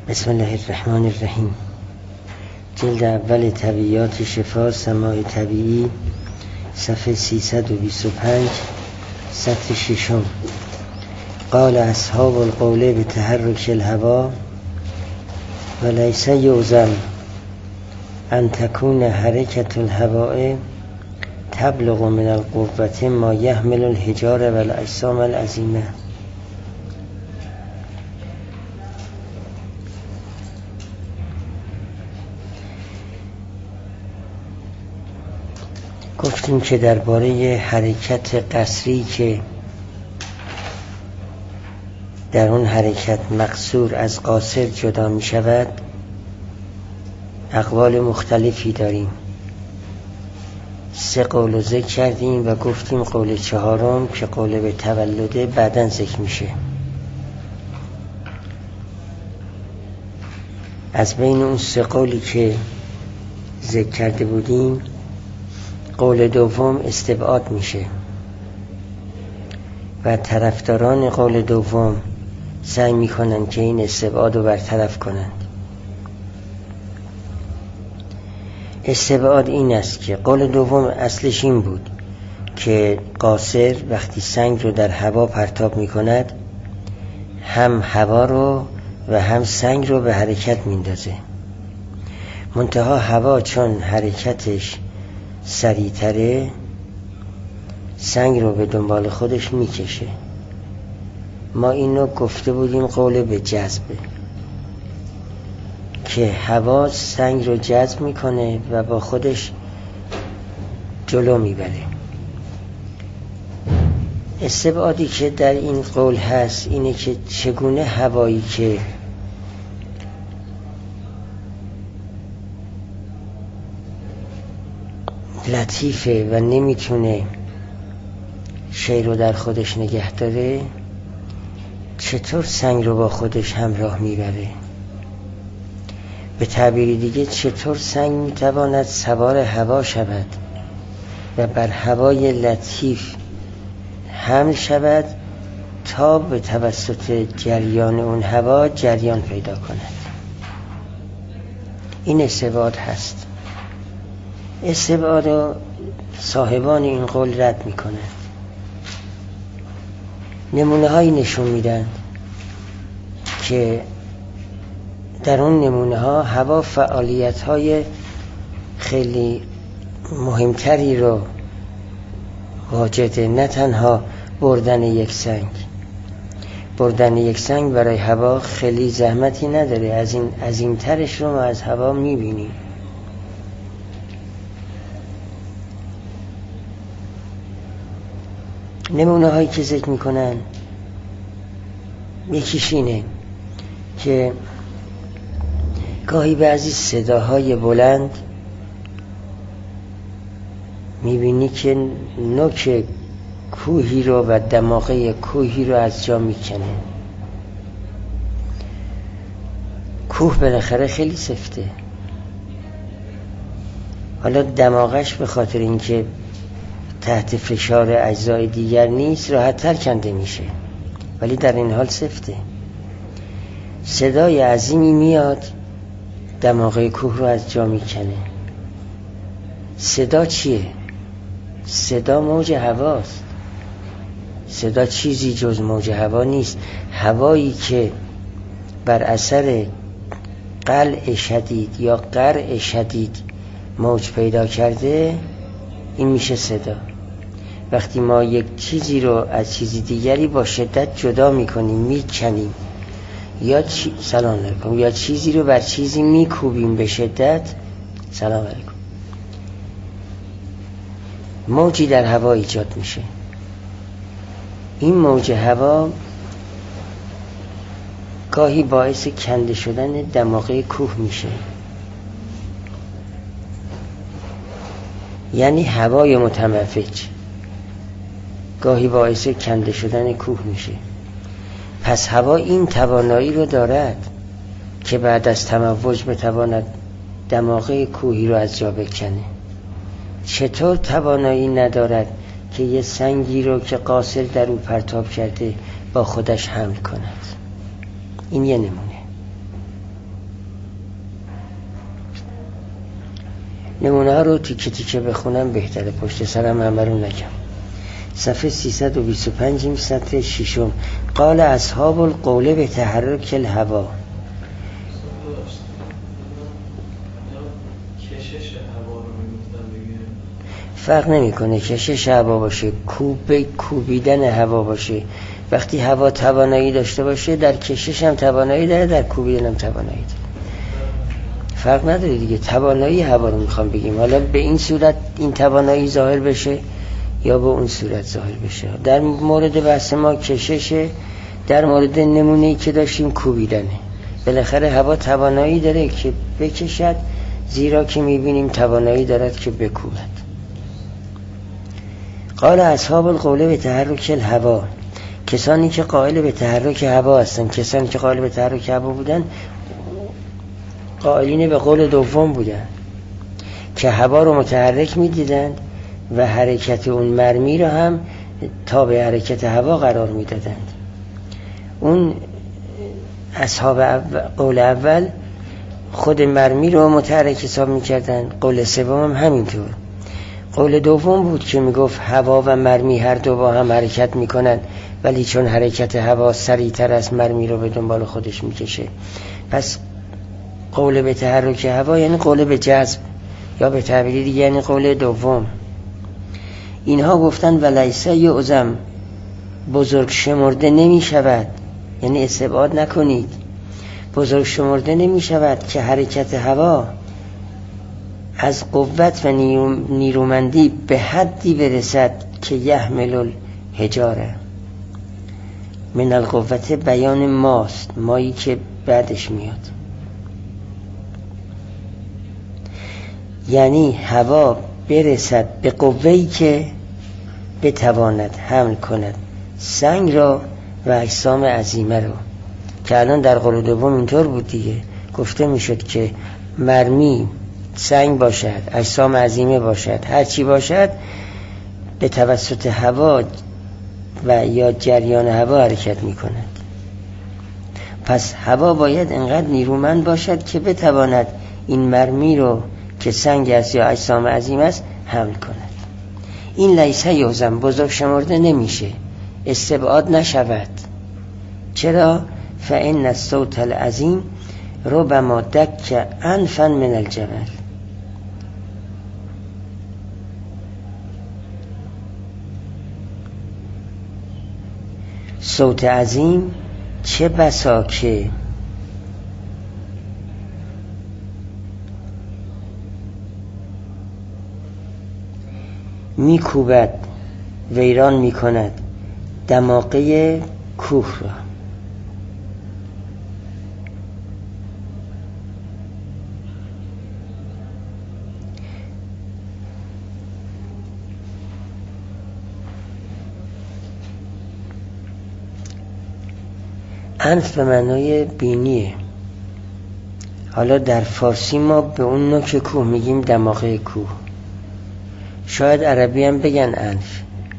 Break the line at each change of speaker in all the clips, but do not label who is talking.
بسم الله الرحمن الرحیم. جلد اول طبیعیات شفا سماع طبیعی، صفحه 325، سطر ششم. قال اصحاب القول بتحرک الهوا ولیس یعزم ان تکون حرکت الهواء تبلغ من القوة ما یحمل الحجار والاجسام العظیمه. گفتیم که درباره حرکت قصری که در اون حرکت مقصور از قاصر جدا می شود اقوال مختلفی داریم. 3 قول ذکر کردیم و گفتیم قول چهارم که قول به تولده بعداً ذکر میشه. از بین اون 3 قولی که ذکر کرده بودیم قول دوم استبعاد میشه و طرفداران قول دوم سعی میکنن که این استبعاد رو برطرف کنند. استبعاد این است که قول دوم اصلش این بود که قاصر وقتی سنگ رو در هوا پرتاب میکند هم هوا رو و هم سنگ رو به حرکت میندازه، منتها هوا چون حرکتش سریعتره سنگ رو به دنبال خودش میکشه. ما اینو گفته بودیم قول به جذبه که هوا سنگ رو جذب میکنه و با خودش جلو میبره. استبعادی که در این قول هست اینه که چگونه هوایی که لطیفه و نمیتونه شی رو در خودش نگه داره چطور سنگ رو با خودش همراه میبره. به تعبیر دیگه چطور سنگ میتواند سوار هوا شود و بر هوای لطیف حمل شود تا به توسط جریان اون هوا جریان پیدا کند. این استبعاد هست. استبعاد رو صاحبان این قول رد میکنند. نمونه هایی نشون میدن که در اون نمونه ها هوا فعالیت های خیلی مهمتری رو واجده، نه تنها بردن یک سنگ. بردن یک سنگ برای هوا خیلی زحمتی نداره، از این ترش رو ما از هوا میبینیم. نمونه هایی که ذکر میکنن یکیش اینه که گاهی بعضی صداهای بلند میبینی که نوک کوهی رو و دماغه کوهی رو از جا میکنه. کوه بالاخره خیلی سفته، حالا دماغش به خاطر اینکه تحت فشار اجزای دیگر نیست راحت تر کنده میشه، ولی در این حال سفته. صدای عظیمی میاد دماغه کوه رو از جا میکنه. صدا چیه؟ صدا موج هواست. صدا چیزی جز موج هوا نیست. هوایی که بر اثر قلع شدید یا قرع شدید موج پیدا کرده این میشه صدا. وقتی ما یک چیزی رو از چیزی دیگری با شدت جدا میکنیم، میکنیم یا سلام علیکم، یا چیزی رو بر چیزی میکوبیم به شدت، سلام علیکم، موجی در هوا ایجاد میشه. این موج هوا گاهی باعث کنده شدن دماغه کوه میشه، یعنی هوای متموج گاهی باعث کنده شدن کوه میشه. پس هوا این توانایی رو دارد که بعد از تموج بتواند دماغه کوهی رو از جا بکنه. چطور توانایی ندارد که یه سنگی رو که قاصر در او پرتاب کرده با خودش حمل کند؟ این یه نمونه. نمونه ها رو تیکه تیکه بخونم بهتره، پشت سرم همه رو نگم. صفحه 325 سطر 6. قال اصحاب القول به تحرک الهوا. فرق نمیکنه کشش هوا باشه، کوبیدن هوا باشه. وقتی هوا توانایی داشته باشه در کشش هم توانایی داره، در کوبیدن هم توانایی داره. فرق نداره دیگه، توانایی هوا رو میخوام بگیم. حالا به این صورت این توانایی ظاهر بشه یا به اون صورت ظاهر بشه. در مورد بحث ما کششه، در مورد نمونه‌ای که داشتیم کوبیدنه. بالاخره هوا توانایی داره که بکشد، زیرا که میبینیم توانایی دارد که بکوبد. قال اصحاب القول به تحرک الهوا، کسانی که قائل به تحرک هوا هستن، کسانی که قائل به تحرک هوا بودن قائلین به قول دوم بودن که هوا رو متحرک میدیدند و حرکت اون مرمی رو هم تابع حرکت هوا قرار میدادند. اون اصحاب قول اول خود مرمی رو متحرک حساب میکردن، قول سوم هم همینطور. قول دوم بود که میگفت هوا و مرمی هر دو با هم حرکت میکنن، ولی چون حرکت هوا سریعتر از مرمی رو به دنبال خودش میکشه. پس قول به تحرک هوا یعنی قول به جذب، یا به تعبیر دیگه یعنی قول دوم. اینها گفتن ولیسه یعظم، بزرگ شمرده نمی شود، یعنی استبعاد نکنید، بزرگ شمرده نمی شود که حرکت هوا از قوت و نیرومندی به حدی برسد که یحمل الحجاره. من القوت بیان ماست، مایی که بعدش میاد. یعنی هوا برسد به قوه‌ای که بتواند حمل کند سنگ را و اجسام عظیمه را، که الان در قول دوم اینطور بود دیگه. گفته میشد که مرمی سنگ باشد، اجسام عظیمه باشد، هر چی باشد به توسط هوا و یا جریان هوا حرکت میکند. پس هوا باید انقدر نیرومند باشد که بتواند این مرمی رو که سنگ است یا اجسام عظیم است حمل کند. این لیسه یعظم، بزرگ شمرده نمیشه، استبعاد نشود. چرا؟ فإن الصوت العظیم ربما دک انفا من الجبل. صوت عظیم چه بسا که میکوبد، ویران میکند دماغه کوه را. انف به معنای بینیه. حالا در فارسی ما به اون نوک کوه میگیم دماغه کوه. شاید عربی هم بگن انف،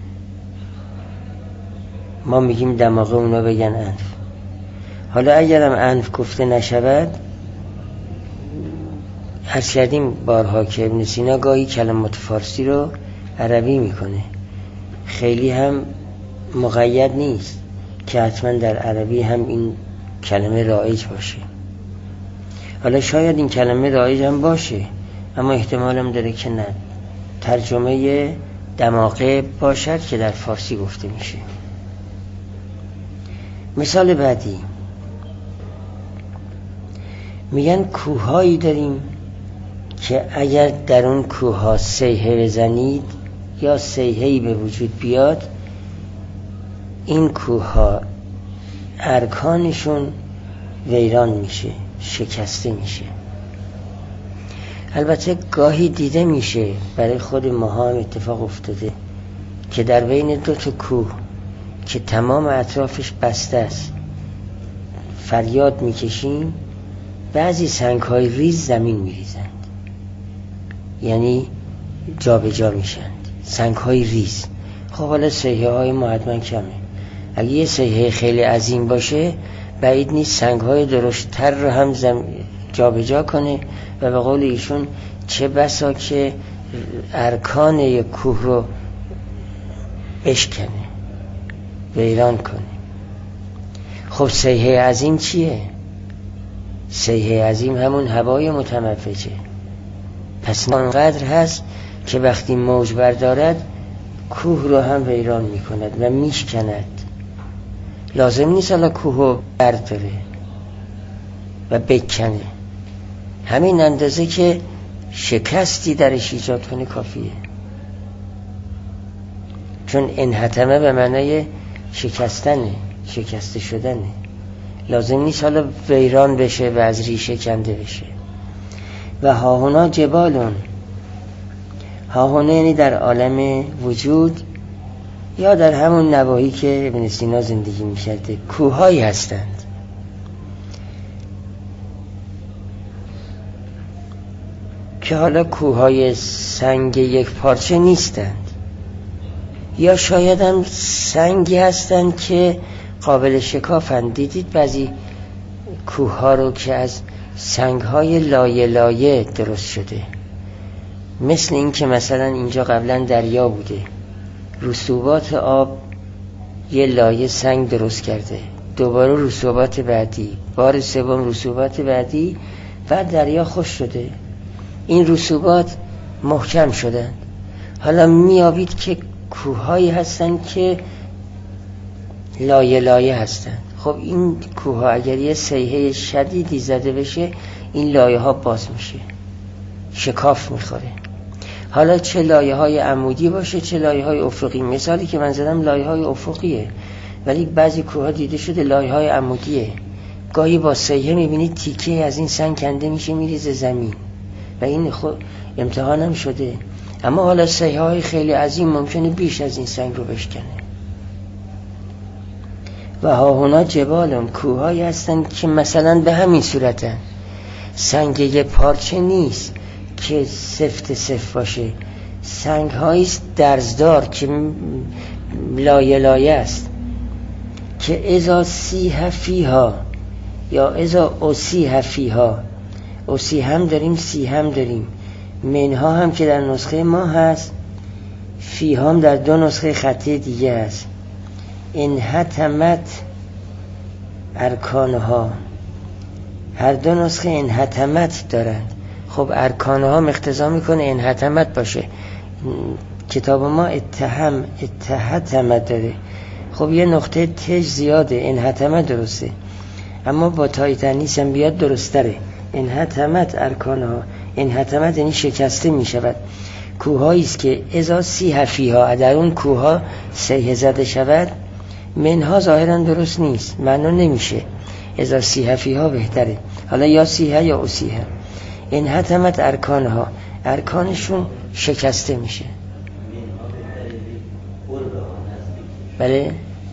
ما میگیم دماغه، اونا بگن انف. حالا اگرم انف گفته نشود، عرض کردیم بارها که ابن سینا گاهی کلمات فارسی رو عربی میکنه، خیلی هم مقید نیست که حتما در عربی هم این کلمه رایج باشه. حالا شاید این کلمه رایج هم باشه، اما احتمال هم داره که نه، ترجمه دماغه باشد که در فارسی گفته میشه. مثال بعدی میگن کوههایی داریم که اگر در اون کوهها صیحه بزنید یا صیحه‌ای به وجود بیاد، این کوهها ارکانشون ویران میشه، شکسته میشه. البته گاهی دیده میشه، برای خود ما هم اتفاق افتاده که در بین دو تا کوه که تمام اطرافش بسته است فریاد میکشیم، بعضی سنگ‌های ریز زمین میریزند، یعنی جا به جا میشند سنگ‌های ریز. خب حالا صیحه‌های ما حتما کمه، اگه یه صیحه خیلی عظیم باشه بعید نیست سنگ‌های درشت‌تر رو هم جا به جا کنه و به قول ایشون چه بسا که ارکان یک کوه رو بشکنه، ویران کنه. خب سیحه عظیم چیه؟ سیحه عظیم همون هوای متموجه. پس آنقدر هست که وقتی موج بردارد کوه رو هم ویران میکند و میشکند. لازم نیست حالا کوه رو برداره و بکنه، همین اندازه که شکستی درش ایجاد کنه کافیه. چون انحتمه به معنای شکستنه، شکسته شدنه. لازم نیست حالا ویران بشه و از ریشه کنده بشه. و هاهونا جبالون، هاهونا یعنی در عالم وجود یا در همون نواحی که ابن سینا زندگی می‌کرده کوه‌هایی هستند که حالا کوه‌های سنگ یک پارچه نیستند، یا شاید هم سنگی هستند که قابل شکافند. دیدید بعضی کوه‌ها رو که از سنگ‌های لایه لایه درست شده، مثل این که مثلا اینجا قبلا دریا بوده، رسوبات آب یه لایه سنگ درست کرده، دوباره رسوبات بعدی، بار سوم رسوبات بعدی، بعد دریا خوش شده. این رسوبات محکم شدن. حالا میابید که کوه‌هایی هستن که لایه لایه هستن. خب این کوه‌ها اگر یه سیحه شدیدی زده بشه این لایه ها باز میشه، شکاف میخوره. حالا چه لایه های عمودی باشه چه لایه های افقی. مثالی که من زدم لایه های افقیه، ولی بعضی کوه‌ها دیده شده لایه های عمودیه. گاهی با سیحه میبینید تیکه از این سنگ کنده میشه میریزه زمین و این خود امتحانم شده. اما حالا سیحه های خیلی عظیم ممکنه بیش از این سنگ رو بشکنه. و هاهونا جبالون، کوه‌هایی هستن که مثلا به همین صورتن، سنگ یه پارچه نیست که سفت سفت باشه، سنگ هاییست درزدار که لایه لایه است، که ازا سیح فیها یا ازا اسیح فیها، اسی هم داریم سی هم داریم، منها هم که در نسخه ما هست، فیها هم در دو نسخه خطی دیگه هست. انحتمت ارکانها، هر دو نسخه انحتمت دارند. خب ارکانها مقتضا میکنه انحتمت باشه. کتاب ما اتحتمت داره. خب یه نقطه تج زیاده، انحتمت درسته، اما با تای تنیس هم بیاد درستره. انحتمت ارکانها، انحتمت یعنی شکسته میشود. کوه‌هاییست که ازا سیح فیها، در اون کوه‌ها سیحه زده شود. منها ظاهرا درست نیست، معنا نمیشه. ازا سیح فیها بهتره. حالا یا سیح یا اسیح. انحتمت ارکانها، ارکانشون شکسته میشه. بله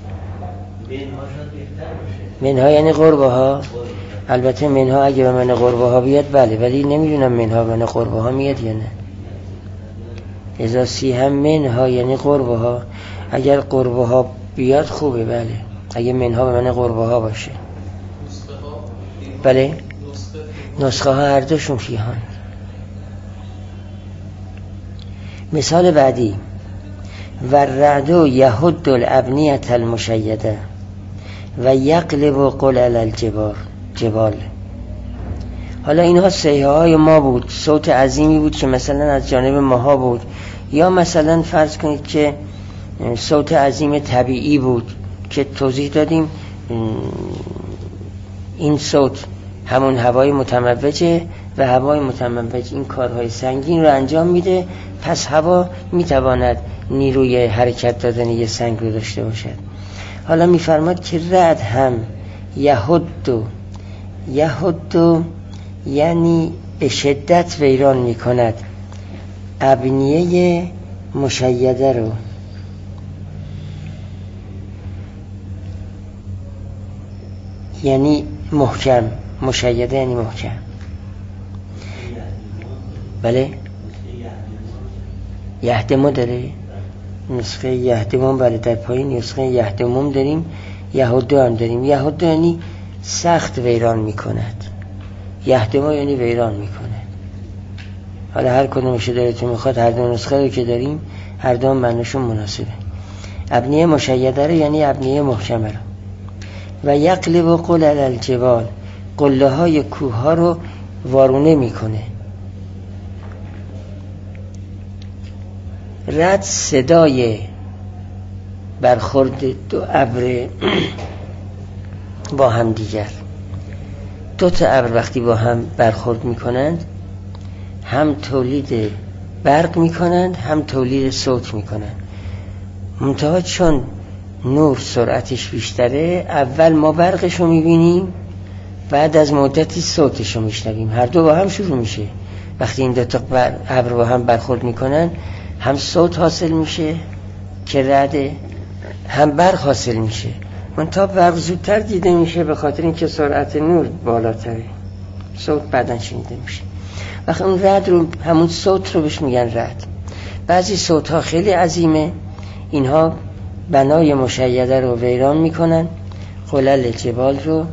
منها یعنی قربه ها. البته منها اگه به من قربه ها بیاد بله، ولی نمیدونم منها به من قربه ها میاد یا نه. ازا سیح منها یعنی قربه ها، اگر قربه ها بیاد خوبه. بله اگه منها به من قربه ها باشه. بله نسخه ها هر دوشون فیهان. مثال بعدی و الرعد یهد الابنیة المشیده و یقلب قلل الجبال. حالا اینها سیحه های ما بود، صوت عظیمی بود که مثلا از جانب ماها بود، یا مثلا فرض کنید که صوت عظیم طبیعی بود که توضیح دادیم این صوت همون هوای متموجه و هوای متموج این کارهای سنگین رو انجام میده. پس هوا میتواند نیروی حرکت دادن یه سنگ رو داشته باشد. حالا میفرماد که رعد هم یهد یعنی به شدت ویران میکند ابنیه مشیده رو. یعنی محکم، مشیده یعنی محکم. بله یهدمو داره نسخه یهدمون. بله در پایین نسخه یهدمون داریم، یهودو هم داریم. یهودو یعنی سخت ویران میکند، یهدمو یعنی ویران میکند. حالا هر کدومش دلتون میخواد، هر دو نسخه رو که داریم هر دو معنیشون مناسبه. ابنیه مشیده رو یعنی ابنیه محکمه رو. و یقلب قلل الجبال، قله های کوه ها رو وارونه میکنه. رد صدای برخورد دو ابر با هم دیگر. دو تا ابر وقتی با هم برخورد میکنند هم تولید برق میکنند هم تولید صوت میکنند. منتها چون نور سرعتش بیشتره، اول ما برقش رو میبینیم، بعد از مدتی صوتش رو میشنویم. هر دو با هم شروع میشه. وقتی این دو تا ابر با هم برخورد میکنن هم صوت حاصل میشه که رعده، هم برق حاصل میشه. منتها برق زودتر دیده میشه به خاطر اینکه سرعت نور بالاتره، صوت بعداً شنیده میشه. وقتی اون رعد رو، همون صوت رو بهش میگن رعد. بعضی صوت ها خیلی عظیمه، اینها بنای مشیده رو ویران میکنن، قلل جبال رو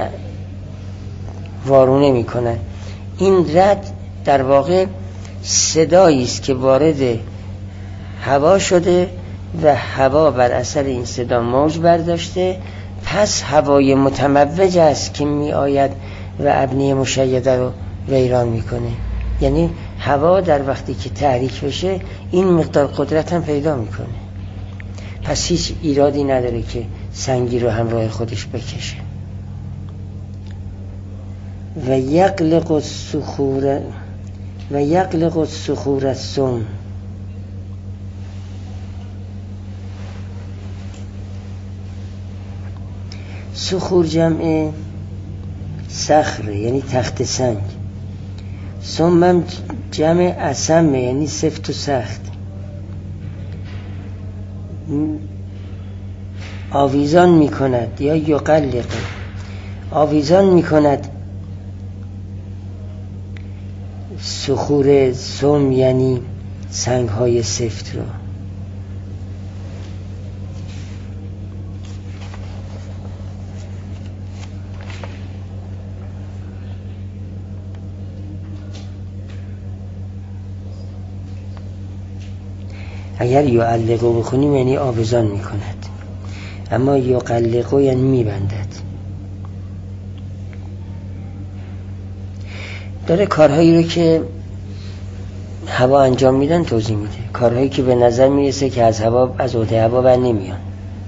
وارونه میکنن. این رعد در واقع صدایی است که وارد هوا شده و هوا بر اثر این صدا موج برداشته، پس هوای متموج است که می آید و ابنیه مشیده رو ویران میکنه. یعنی هوا در وقتی که تحریک بشه این مقدار قدرت هم پیدا میکنه. پس هیچ ایرادی نداره که سنگی رو همراه خودش بکشه. و یقلق الصخور الصم، صخور جمع صخره یعنی تخت سنگ، صمم جمع اصمه یعنی سفت و سخت. آویزان میکند یا یقلق، آویزان میکند صخور صم یعنی سنگ های سفت رو. اگر یعلقو بخونیم یعنی آویزان میکند، اما یقلقو یعنی میبندد. داره کارهایی رو که هوا انجام میدن توضیح میده، کارهایی که به نظر میرسه که از عهده هوا بر نمیان.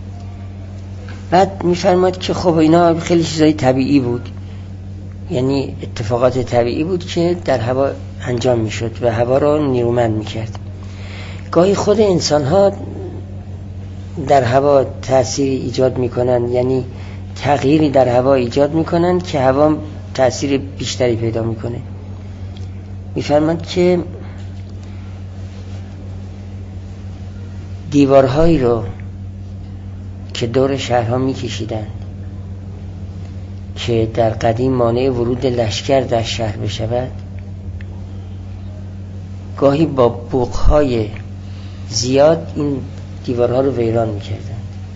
بعد میفرماد که خب اینا خیلی چیزای طبیعی بود، یعنی اتفاقات طبیعی بود که در هوا انجام میشد و هوا رو نیرومند میکرد. گاهی خود انسان ها در هوا تأثیری ایجاد میکنن، یعنی تغییری در هوا ایجاد میکنن که هوا تأثیر بیشتری پیدا میکنه. میفرماند که دیوارهایی رو که دور شهرها میکشیدن که در قدیم مانع ورود لشکر در شهر بشود، گاهی با بوقهای زیاد این دیوارها رو ویران میکردن.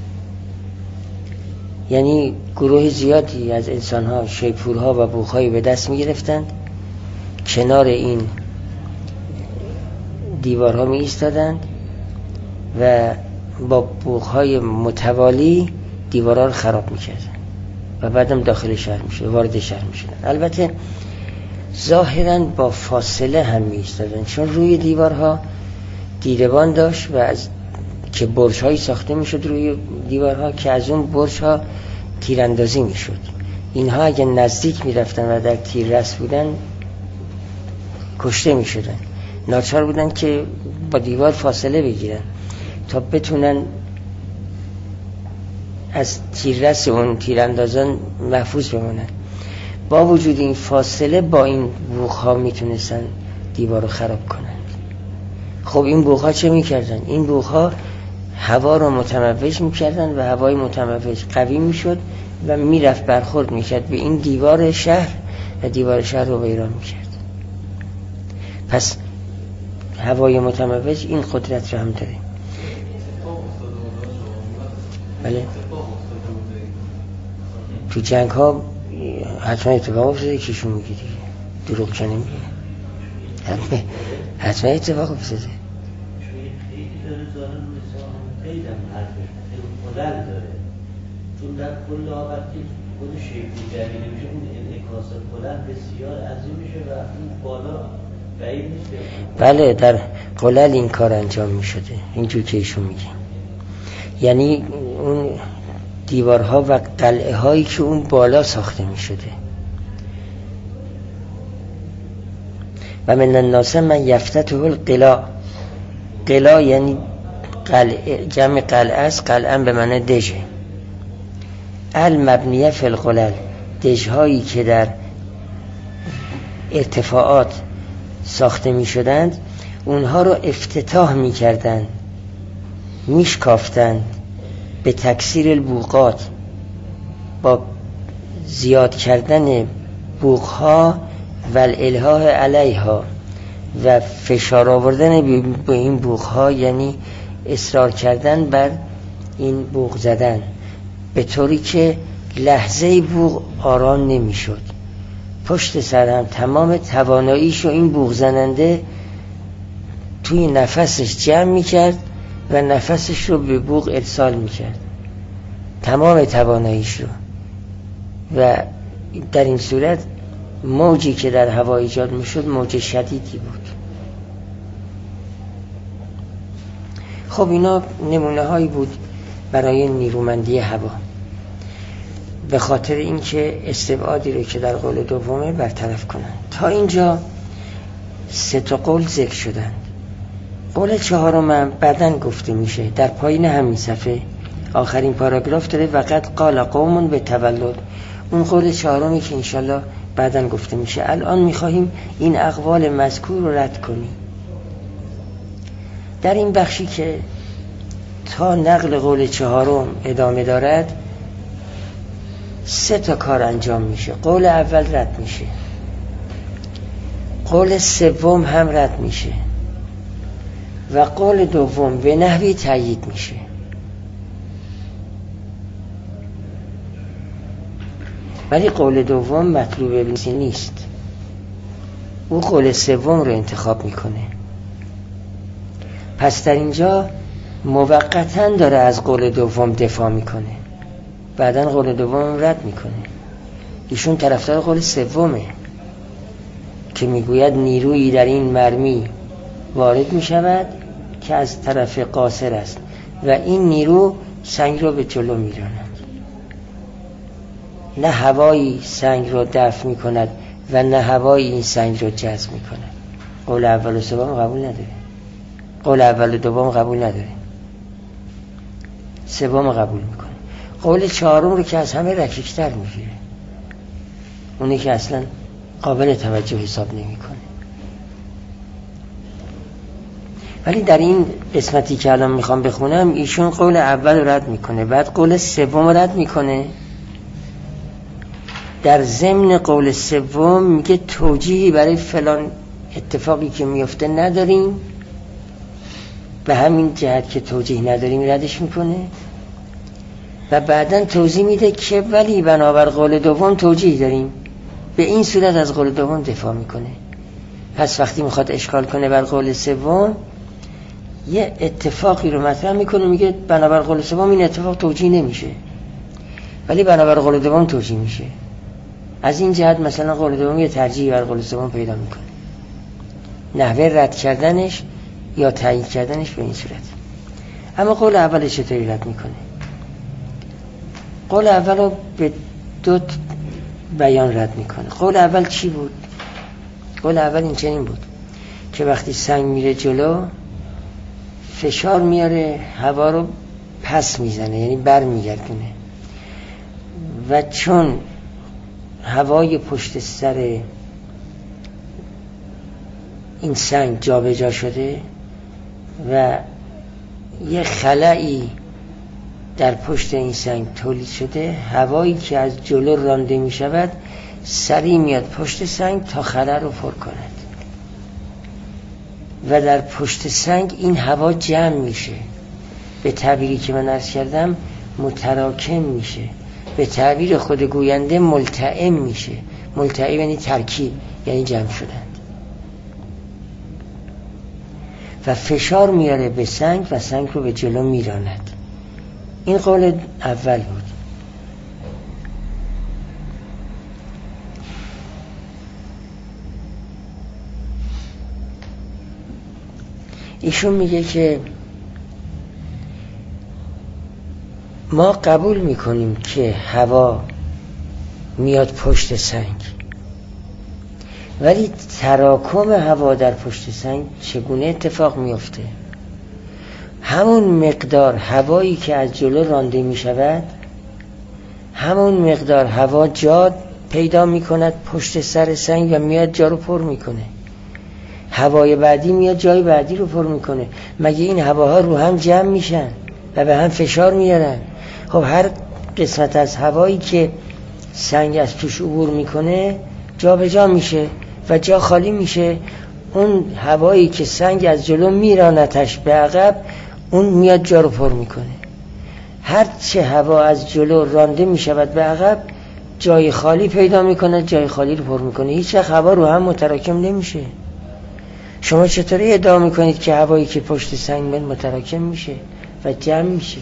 یعنی گروه زیادی از انسانها شیپورها و بوقهایی به دست میگرفتند، کنار این دیوارها می ایستادند و با بوقهای متوالی دیوارها رو خراب میکردن و بعدم داخل شهر میشد، وارد شهر میشدن. البته ظاهراً با فاصله هم می ایستادن، چون روی دیوارها دیدبان داشت و از که برج‌هایی ساخته میشد روی دیوارها که از اون برج‌ها تیراندازی میشد. اینها اگه نزدیک میرفتن و در تیررس بودن کشته میشدن. ناچار بودن که با دیوار فاصله بگیرن تا بتونن از تیررس اون تیراندازان محفوظ بمونن. با وجود این فاصله با این بوق‌ها میتونستن دیوار رو خراب کنن. خب این بوق‌ها چه میکردن؟ این بوق‌ها هوا رو متموج میکردن و هوای متموج قوی میشد و میرفت برخورد میکرد به این دیوار شهر و دیوار شهر رو ویران میکرد. پس هوای متموج این قدرت رو هم داره. بله تو جنگ ها حتما اتفاق افتاده، کیشون میگه دیگه، دروغ که نمیگه. حتما اتفاق افتاده.
خیلی داره زارن خیلی هم حرفش خیلی خلل داره، چون در کل وقتی خود شیخی جلیلی میشه اون انعکاس خلل بسیار عظیم میشه و اون بالا بعید نیست.
بله در قلل این کار انجام میشده اینجور که ایشون میگه، یعنی اون دیوارها و قلعه هایی که اون بالا ساخته میشده. و من الناس من یفتته القلا، قلا یعنی قلعه، جمع قلعه است، قلعه به معنی دژه. المبنیه فی القلل، دژهایی که در ارتفاعات ساخته می شدند اونها رو افتتاح می کردند، می شکافتند به تکثیر البوقات، با زیاد کردن بوقها و الالحاح علیها و فشار آوردن به این بوقها، یعنی اصرار کردن بر این بوق زدن، به طوری که لحظه بوق آرام نمی شد. پشت سر هم تمام تواناییشو این بوق زننده توی نفسش جمع می کرد و نفسش رو به بوق ارسال می کرد، تمام تواناییش رو. و در این صورت موجی که در هوا ایجاد می شد موج شدیدی بود. خب اینا نمونه هایی بود برای نیرومندی هوا، به خاطر اینکه استبعادی رو که در قول دومه برطرف کنن. تا اینجا 3 قول ذکر شدن. قول 4 بعدن گفته میشه در پایین همین صفحه، آخرین پاراگراف داره وقد قال قوم به تولد. اون قول 4 که انشالله بعدن گفته میشه. الان میخواهیم این اقوال مذکور رو رد کنیم. در این بخشی که تا نقل قول 4 ادامه دارد 3 کار انجام میشه. قول اول رد میشه، قول 3 هم رد میشه و قول دوم به نحوی تأیید میشه. ولی قول دوم مطلوب ابن سینا نیست، او قول 3 رو انتخاب میکنه. پس در اینجا موقتاً داره از قول دوم دفاع میکنه، بعدن قول دوم رد میکنه. ایشون طرفدار قول 3 که میگوید نیرویی در این مرمی وارد میشود که از طرف قاصر است و این نیرو سنگ رو به جلو میراند، نه هوایی سنگ رو دفع میکند و نه هوایی این سنگ رو جذب میکند. قول اول و 3 قبول نداره، قول اول و 2 قبول نداره، 3 قبول میکنه. قول 4 رو که از همه رکیکتر میگیره، اونی که اصلا قابل توجه حساب نمیکنه. ولی در این قسمتی که الان میخوام بخونم ایشون قول اول رو رد میکنه، بعد قول 3 رد میکنه. در ضمن قول 3 میگه توجیهی برای فلان اتفاقی که میفته نداریم، به همین جهت که توجیه نداریم ردش میکنه و بعداً توضیح میده که ولی بنابر قول دوم توجیه داریم. به این صورت از قول دوم دفاع میکنه. پس وقتی میخواد اشکال کنه بر قول 3 یه اتفاقی رو مطرح میکنه، میگه بنابر قول 3 این اتفاق توجیه نمیشه ولی بنابر قول دوم توجیه میشه. از این جهت مثلا قول دوم یه ترجیحی بر قول 3 پیدا میکنه. نحوه رد کردنش یا تایید کردنش به این صورت. اما قول اول چطوری رد میکنه؟ قول اول رو به 2 بیان رد میکنه. قول اول چی بود؟ قول اول این چنین بود که وقتی سنگ میره جلو فشار میاره، هوا رو پس میزنه، یعنی بر میگردونه و چون هوای پشت سر این سنگ جا به جا شده و یه خلایی در پشت این سنگ تولید شده، هوایی که از جلو رانده می شود سریع میاد پشت سنگ تا خلا رو پر کند و در پشت سنگ این هوا جمع میشه، به تعبیری که من عرض کردم متراکم میشه، به تعبیر خود گوینده ملتئم میشه. ملتئم یعنی ترکیب، یعنی جمع شدن. و فشار میاره به سنگ و سنگ رو به جلو میراند. این قول اول بود. ایشون میگه که ما قبول میکنیم که هوا میاد پشت سنگ، ولی تراکم هوا در پشت سنگ چگونه اتفاق میفته؟ همون مقدار هوایی که از جلو رانده میشود، همون مقدار هوا جا پیدا میکند پشت سر سنگ و میاد جا رو پر میکنه. هوای بعدی میاد جای بعدی رو پر میکنه. مگه این هواها رو هم جمع میشن و به هم فشار میارن؟ خب هر قسمت از هوایی که سنگ از توش عبور میکنه جا به جا میشه و جا خالی میشه. اون هوایی که سنگ از جلو میرانتش به عقب، اون میاد جا رو پر میکنه. هر چه هوا از جلو رانده میشود به عقب، جای خالی پیدا میکنه، جای خالی رو پر میکنه. هیچ وقت هوا رو هم متراکم نمیشه. شما چطوری ادعا میکنید که هوایی که پشت سنگ میاد متراکم میشه و جمع میشه؟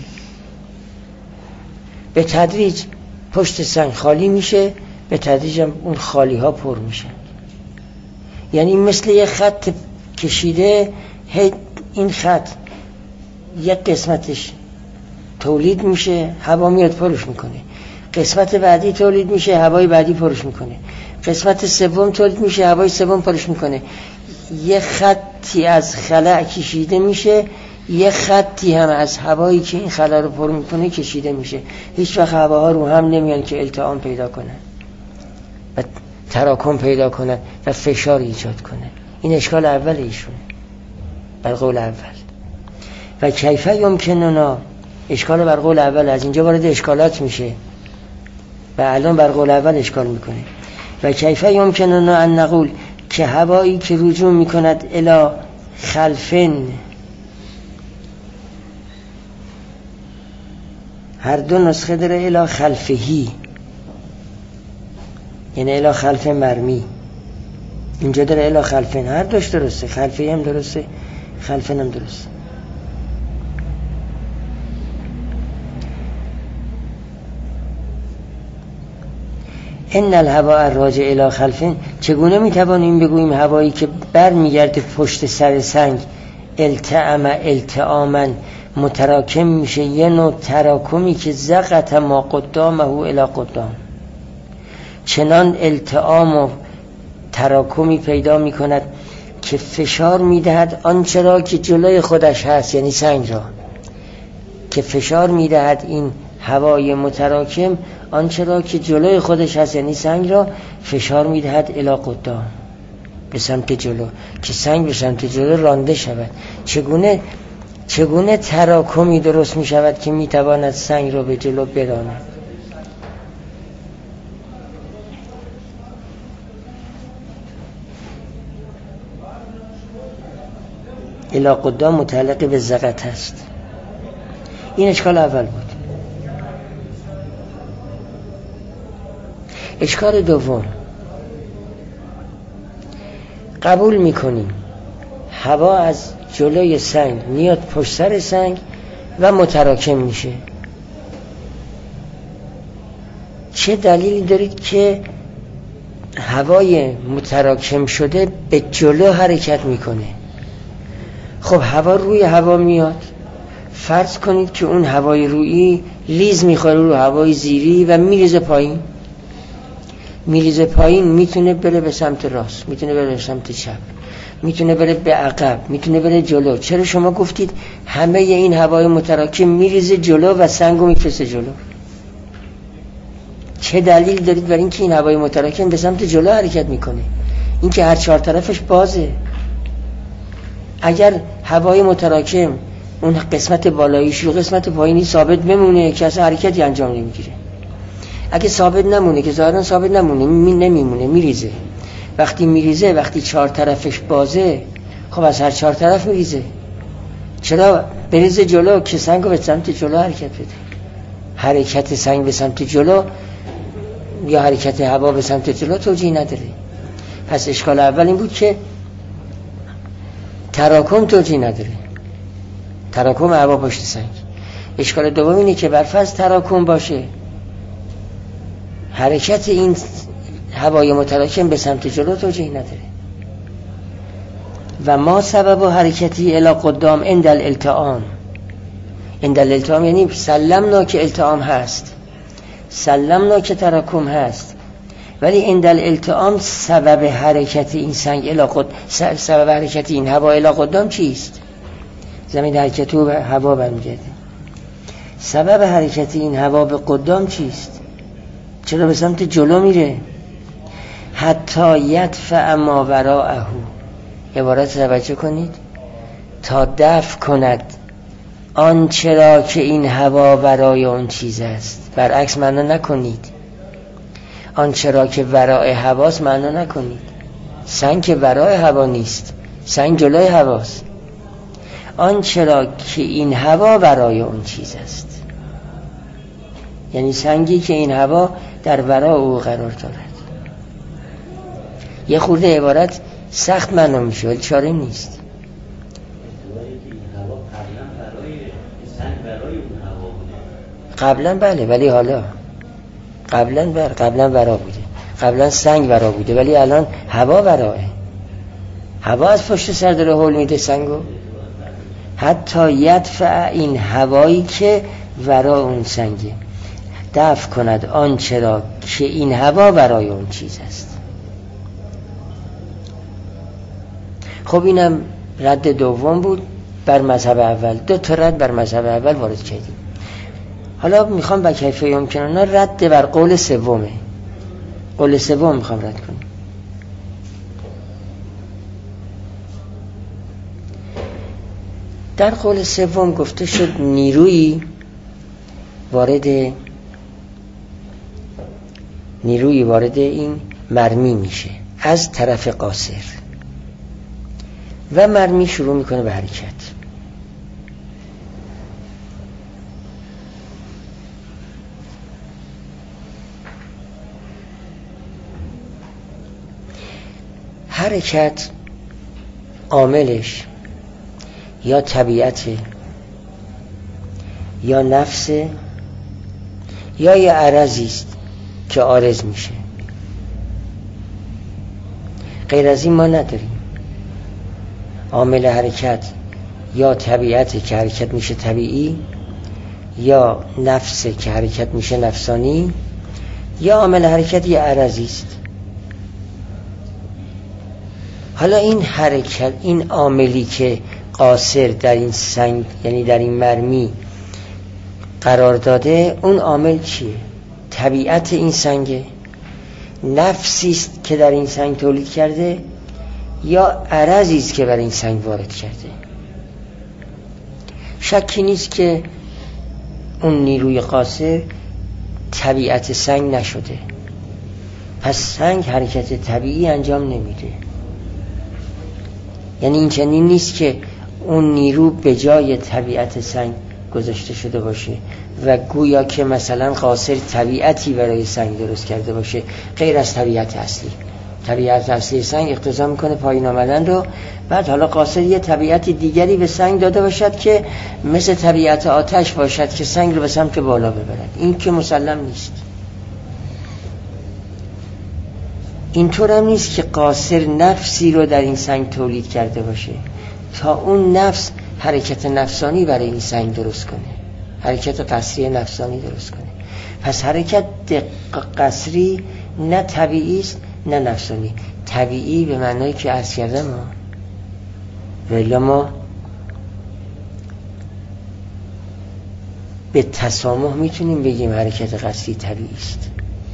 به تدریج پشت سنگ خالی میشه، به تدریج هم اون خالی ها پر میشن. یعنی مثل یه خط کشیده، این خط یک قسمتش تولید میشه، هوا میاد پرش میکنه. قسمت بعدی تولید میشه، هوای بعدی پرش میکنه. قسمت سوم تولید میشه، هوای سوم پرش میکنه. یه خطی از خلا کشیده میشه، یه خطی هم از هوایی که این خلا رو پر میکنه کشیده میشه. هیچ وقت هواها رو هم نمیان که التئام پیدا کنن و تراکم پیدا کنن و فشار ایجاد کنن. این اشکال اول ایشونه بر قول اول. و کیفه یمکننا، اشکال بر قول اول از اینجا وارد اشکالات میشه و الان بر قول اول اشکال میکنه. و کیفه یمکننا ان نقول، که هوایی که رجوع میکند الی خلفن، هر دو نسخه داره الی خلفهی، یعنی الی خلف مرمی. اینجا داره الی خلفن، هر دوش درسته، خلفهی هم درسته، خلفن هم درسته. ان الهوا الراجع الی خلفن، چگونه میتوانیم بگوییم هوایی که بر میگرده پشت سر سنگ التئاما متراکم میشه، یه نوع تراکمی که زغط ما قدامه الی قدام، چنان التئام و تراکمی پیدا میکند که فشار میدهد آنچه را که جلوی خودش هست، یعنی سنگ را، که فشار میدهد این هوای متراکم آنچه را که جلوی خودش هست، یعنی سنگ را، فشار میدهد الی قدام، به سمت جلو، که سنگ به سمت جلو رانده شود. چگونه تراکمی درست می شود که می تواند سنگ را به جلو براند؟ الی قدام متعلق به زغط است. این اشکال اول بود. اشکال دوم، قبول میکنیم هوا از جلوی سنگ میاد پشت سر سنگ و متراکم میشه. چه دلیلی دارید که هوای متراکم شده به جلو حرکت میکنه؟ خب هوا روی هوا میاد، فرض کنید که اون هوای رویی لیز میخوره رو هوای زیری و میریزه پایین. میتونه بره به سمت راست، میتونه بره به سمت چپ، میتونه بره به عقب، میتونه بره جلو. چرا شما گفتید همه این هوای متراکم میریزه جلو و سنگو میفرسته جلو؟ چه دلیل دارید برای اینکه این هوای متراکم به سمت جلو حرکت میکنه؟ این که هر چهار طرفش بازه. اگر هوای متراکم اون قسمت بالاییش رو قسمت پایینی ثابت بمونه که اصلا حرکتی انجام نمیگیره. اگه ثابت نمونه، که ظاهرا ثابت نمونه، نمیمونه، میریزه. وقتی چهار طرفش بازه، خب از هر چهار طرف میریزه. چرا بریزه جلو که سنگو به سمت جلو حرکت بده؟ حرکت سنگ به سمت جلو یا حرکت هوا به سمت جلو توجیه نداره. پس اشکال اول این بود که تراکم توجیه نداره، تراکم هوا پشت سنگ. اشکال دوم اینه که برفرض تراکم باشه، حرکت این هوای متراکم به سمت جلو توجیه نداره. و ما سبب حرکتی الی قدام عند الالتئام. عند الالتئام یعنی سلمنا که التئام هست، سلمنا که تراکم هست، ولی عند الالتئام سبب حرکت این سنگ الی سبب حرکت این هوا الی قدام چیست؟ زمین حرکت و هوا برمیگرده. سبب حرکت این هوا به قدام چیست؟ چرا به سمت جلو میره؟ حتی یدفع ما وراءه، عبارت توجه کنید، تا دفع کند آنچه را که این هوا برای اون چیز است. برعکس معنا نکنید، آنچه را که ورای هواست معنا نکنید. سنگ که ورای هوا نیست، سنگ جلوی هواست. آنچه را که این هوا برای اون چیز است، یعنی سنگی که این هوا در ورای او قرار دارد. یه خورده عبارت سخت معنا میشه ولی چاره نیست. قبلا بله، ولی حالا قبلا ورا بوده، قبلا سنگ ورا بوده، ولی الان هوا وراه. هوا از پشت سر داره هول میده سنگو. حتی یدفع این هوایی که ورا اون سنگه، دفع کند آنچه را که این هوا برای اون چیز است. خب اینم رد دوم بود بر مذهب اول. 2 تا رد بر مذهب اول وارد کردیم. حالا میخوام با کیفیه یمکنه رد بر قول سومه. قول سوم میخوام رد کنم. در قول سوم گفته شد نیرویی وارد این مرمی میشه از طرف قاصر و مرمی شروع میکنه به حرکت. حرکت عاملش یا طبیعت یا نفس یا یه عرضی است که عارض میشه. غیر از این ما نداریم. عامل حرکت یا طبیعت که حرکت میشه طبیعی، یا نفس که حرکت میشه نفسانی، یا عامل حرکت یه عرضی است. حالا این حرکت، این عاملی که قاصر در این سنگ یعنی در این مرمی قرار داده، اون عامل چیه؟ طبیعت این سنگه، نفسی است که در این سنگ تولید کرده، یا عرضی است که بر این سنگ وارد کرده. شکی نیست که اون نیروی قاصر طبیعت سنگ نشده، پس سنگ حرکت طبیعی انجام نمیده. یعنی این چنین نیست که اون نیرو به جای طبیعت سنگ گذاشته شده باشه و گویا که مثلا قاصر طبیعتی برای سنگ درست کرده باشه غیر از طبیعت اصلی. طبیعت اصلی سنگ اقتضا میکنه پایین آمدن رو، بعد حالا قاصر یه طبیعت دیگری به سنگ داده باشد که مثل طبیعت آتش باشد که سنگ رو به سمت بالا ببرد. این که مسلم نیست. اینطور هم نیست که قاصر نفسی رو در این سنگ تولید کرده باشه تا اون نفس حرکت نفسانی برای این سنگ درست کنه، حرکت قصری نفسانی درست کنه. پس حرکت قصری نه طبیعی است نه نفسانی. طبیعی به معنایی که عرض کردم ولی ما به تسامح میتونیم بگیم حرکت قصری طبیعی است.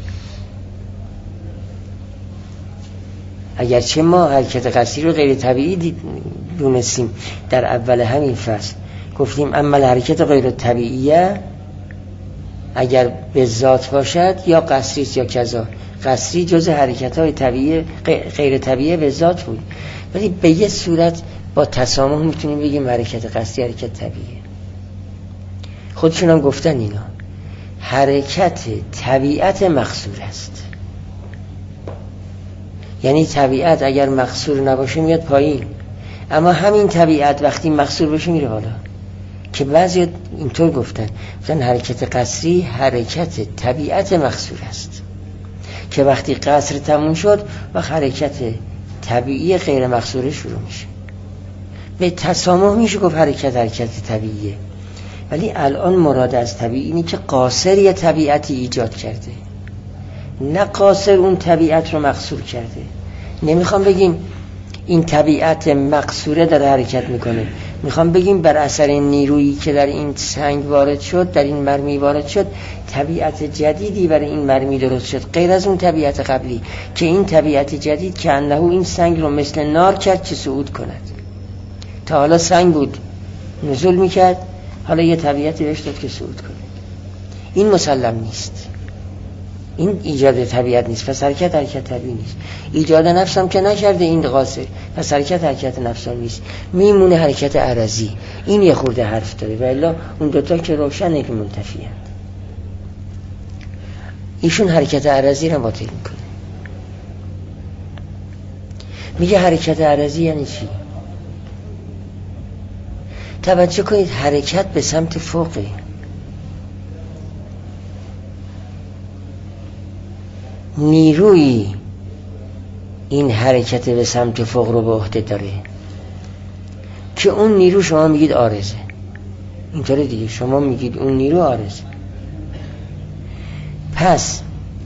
اگرچه ما حرکت قصری رو غیر طبیعی دونستیم در اول همین فصل، گفتیم اما حرکت غیر طبیعیه اگر به ذات باشد یا قصری است یا کذا. قصری جز حرکت‌های طبیعی غیر طبیعی به ذات بود، ولی به یه صورت با تسامح میتونیم بگیم حرکت قصری حرکت طبیعیه. خودشون هم گفتن اینا حرکت طبیعت مقصور است. یعنی طبیعت اگر مقصور نباشه میاد پایین، اما همین طبیعت وقتی مقصور بشه میره بالا، که بعضی اینطور گفتن حرکت قصری حرکت طبیعت مقصور است، که وقتی قصر تموم شد و حرکت طبیعی غیر مقصوره شروع میشه. به تسامح میشه گفت حرکت طبیعیه، ولی الان مراد از طبیعی اینه که قاصر یه طبیعتی ایجاد کرده، نه قاصر اون طبیعت رو مقصور کرده. نمیخوام بگیم این طبیعت مقصوره داره حرکت میکنه، میخوام بگیم بر اثر نیرویی که در این سنگ وارد شد، در این مرمی وارد شد، طبیعت جدیدی برای این مرمی درست شد غیر از اون طبیعت قبلی، که این طبیعت جدید که انه این سنگ رو مثل نار کرد که صعود کند. تا حالا سنگ بود نزول میکرد، حالا یه طبیعتی بهش داد که صعود کنه. این مسلم نیست، این ایجاد طبیعت نیست، پس حرکت طبیعی نیست. ایجاد نفس هم که نکرده این قاصر، پس حرکت نفس هم نیست، میمونه حرکت عرضی. این یه خورده حرف داره، و الا اون دوتا که روشنه که منتفی هست. ایشون حرکت عرضی رو باطل میکنه، میگه حرکت عرضی یعنی چی؟ توجه کنید، حرکت به سمت فوقه. نیروی این حرکت به سمت فوق رو به عهده داره که اون نیرو شما میگید عارضه، اینطوره دیگه، شما میگید اون نیرو عارضه. پس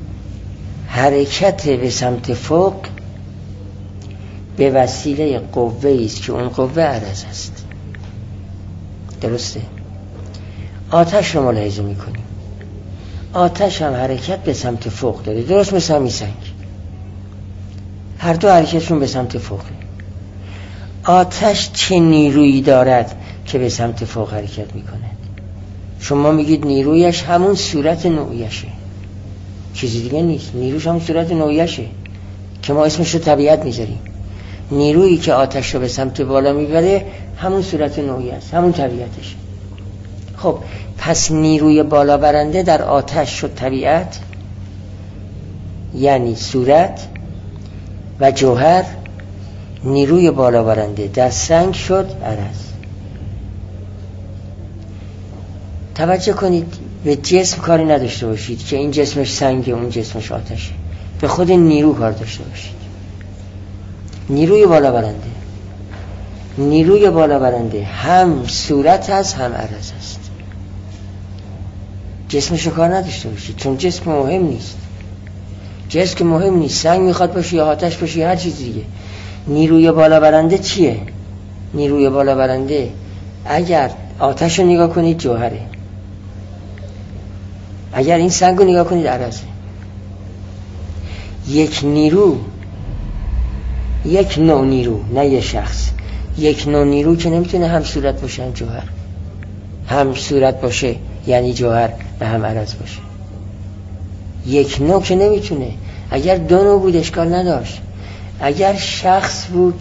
حرکت به سمت فوق به وسیله قوه‌ای است که اون قوه عرض است. درسته؟ آتش رو ملاحظه میکنیم، آتش هم حرکت به سمت فوق داره، درست مثل همین سنگ، هر دو حرکتشون به سمت فوقه. آتش چه نیرویی دارد که به سمت فوق حرکت میکنه؟ شما میگید نیرویش همون صورت نوعیشه، چیزی دیگه نیست. نیروش همون صورت نوعیشه که ما اسمش رو طبیعت میذاریم. نیرویی که آتش رو به سمت بالا میبره همون صورت نوعی است، همون طبیعتشه. خب پس نیروی بالا برنده در آتش شد طبیعت، یعنی صورت و جوهر. نیروی بالا برنده در سنگ شد عرض. توجه کنید، به جسم کاری نداشته باشید که این جسمش سنگه اون جسمش آتشه، به خود نیرو کار داشته باشید. نیروی بالا برنده، نیروی بالا برنده هم صورت هست هم عرض است. جسمش رو کار نداشته باشید، چون جسم مهم نیست. جسم که مهم نیست، سنگ میخواد باشه یا آتش باشه یا هر چیز دیگه. نیروی بالا برنده چیه؟ نیروی بالا برنده اگر آتش رو نگاه کنید جوهره، اگر این سنگ رو نگاه کنید عرضه. یک نیرو، یک نوع نیرو، نه یک شخص، یک نوع نیرو که نمیتونه هم صورت باشه هم جوهر، هم صورت باشه یعنی جوهر و هم عرض باشه. یک نوع که نمیتونه. اگر دو نوع بود اشکال نداشت. اگر شخص بود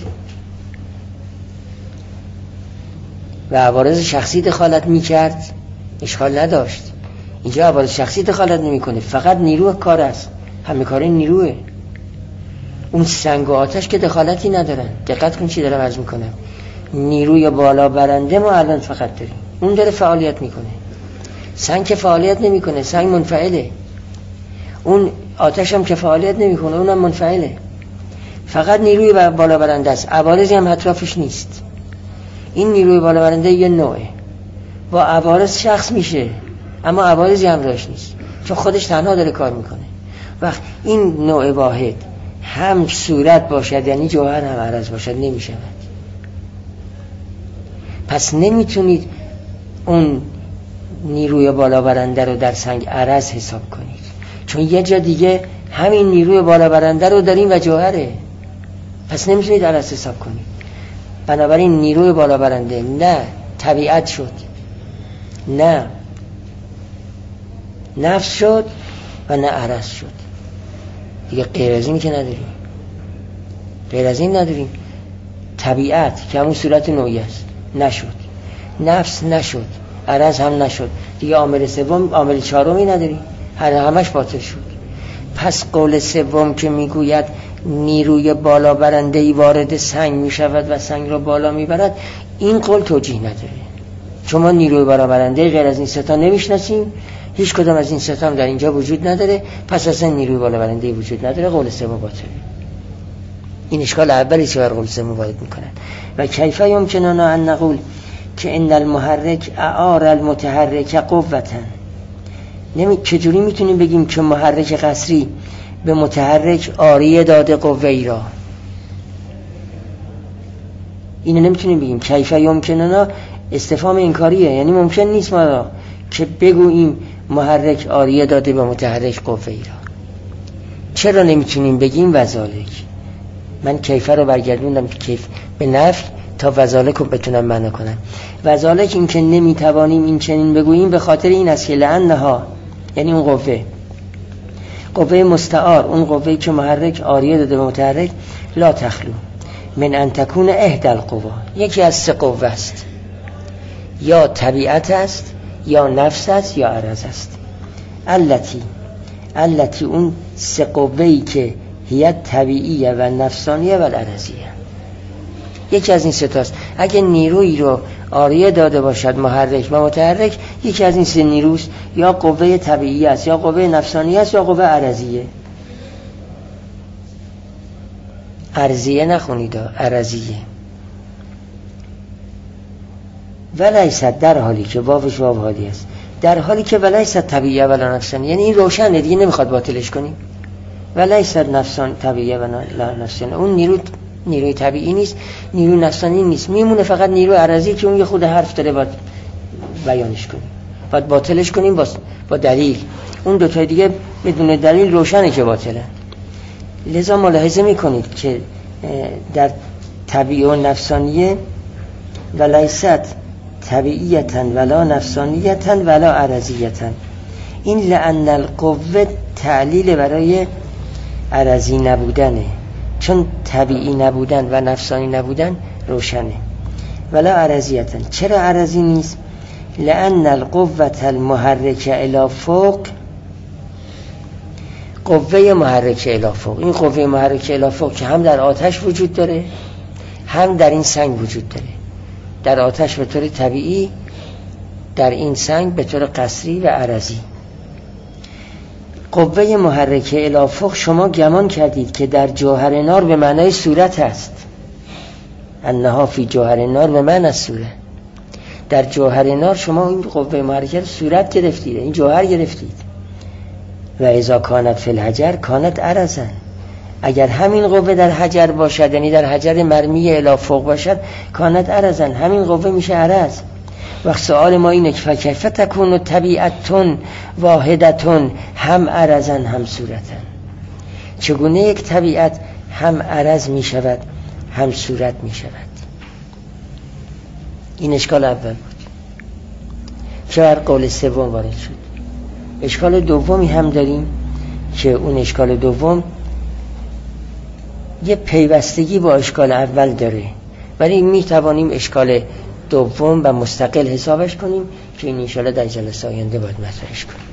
و عوارض شخصی دخالت میکرد اشکال نداشت. اینجا عوارض شخصی دخالت نمیکنه، فقط نیرو کار است، همه کار نیروه. اون سنگ و آتش که دخالتی ندارن. دقت کن چی دارم عرض میکنم. نیروی بالا برنده ما الان فقط داریم، اون داره فعالیت میکنه. سنگ که فعالیت نمیکنه، سنگ منفعله. اون آتش هم که فعالیت نمیکنه، اونم منفعله. فقط نیروی بالا برنده است، عوارضی هم اطرافش نیست. این نیروی بالا برنده یه نوعه، با عوارض شخص میشه اما عوارضی هم راش نیست، چون خودش تنها داره کار میکنه. وقت این نوع واحد هم صورت باشد یعنی جوهر هم عرض باشد نمیشود. پس نمیتونید اون نیروی بالا برنده رو در سنگ عرض حساب کنید، چون یه جا دیگه همین نیروی بالا برنده رو داریم و جوهره، پس نمیتونید عرض حساب کنید. بنابراین نیروی بالا برنده نه طبیعت شد، نه نفس شد و نه عرض شد. دیگه غیر از این که نداریم، غیر از این نداریم. طبیعت که همون صورت نوعی است نشد، نفس نشد، عرض هم نشد، دیگه عامل سوم، عامل چهارمی نداریم، همش باطل شد. پس قول سوم که میگوید نیروی بالا برندهی وارد سنگ می شود و سنگ را بالا می برد، این قول توجیه نداره. شما نیروی بالا برنده غیر از این ستا نمیشناسیم، هیچ کدام از این ستا هم در اینجا وجود نداره، پس اصلا نیروی بالا برنده وجود نداره، قول سوم باطله. این اشکال اولی که بر قول سوم وارد میکنن. و کیف یمکننا ان نقول که ان المحرک اعار المتحرک قوتا. چجوری میتونیم بگیم که محرک قصری به متحرک عاریه داده قوه ای را؟ اینو نمیتونیم بگیم. کیف یمکننا استفهام انکاریه، یعنی ممکن نیست ما که بگوییم محرک عاریه داده به متحرک قوه ای را. چرا نمیتونیم بگیم؟ وذالک. من کیفه رو برگردوندم که کیف به نفی تا وذالک رو بتونم معنا کنم. وذالک این که نمیتوانیم این چنین بگوییم به خاطر این است که لأنها، یعنی اون قوه مستعار، اون قوه‌ای که محرک عاریه داده به متحرک، لا تخلو من ان تکون احدى القوا، یکی از سه قوه است، یا طبیعت است، یا نفس است، یا عرض است. التي اون سه قوه‌ای که هي طبیعیه و نفسانیه و عرضیه، یکی از این سه تاست. اگه نیرویی رو عاریه داده باشد محرک و متحرک، یکی از این سه نیروست، یا قوه طبیعی است، یا قوه نفسانی است، یا قوه عرضیه. عرضیه نخونید، عرضیه. ولیست، در حالی که واوش واو حالی است، در حالی که ولیست طبیعیه ولا نفسانی، یعنی این روشنه دیگه، نمیخواد باطلش کنیم. ولیست نفسان طبیعیه و نفسانی، اون نیروی طبیعی نیست، نیروی نفسانی نیست، میمونه فقط نیروی عرضی که اون یه خود حرف داره، باید بیانش کنیم، باید باطلش کنیم با دلیل. اون دوتای دیگه بدون دلیل روشنه که باطله. لذا ملاحظه میکنید که در طبیعی و نفسانیه ولیست طبیعیتاً ولا نفسانیتاً ولا عرضیتاً، این لأن القوه تعلیل برای عرضی نبودنه، چون طبیعی نبودن و نفسانی نبودن روشنه. ولا عرضیتاً، چرا عرضی نیست؟ لأن القوة المحرکه الی فوق، قوه محرکه الی فوق، این قوه محرکه الی فوق که هم در آتش وجود داره، هم در این سنگ وجود داره. در آتش به طور طبیعی، در این سنگ به طور قصری و عرضی. قوه محرکه الی فوق شما گمان کردید که در جوهر نار به معنای صورت است، انها فی جوهر نار به معنی الصورت. در جوهر نار شما این قوه محرکه صورت گرفتید، این جوهر گرفتید. و اذا کانت فی الحجر کانت عرضا، اگر همین قوه در حجر باشد، یعنی در حجر مرمی الی فوق باشد، کانت عرضا، همین قوه میشه عرض. وقت سوال ما اینه که فکیف تکون طبیعتون واحدتون هم عرضا هم صورتا، چگونه یک طبیعت هم عرض می شود هم صورت می شود؟ این اشکال اول بود که بر قول سوم وارد شد. اشکال دومی هم داریم که اون اشکال دوم یه پیوستگی با اشکال اول داره، ولی می توانیم اشکال دوم و مستقل حسابش کنیم که این انشاءالله در جلسه آینده باید مطرحش کنیم.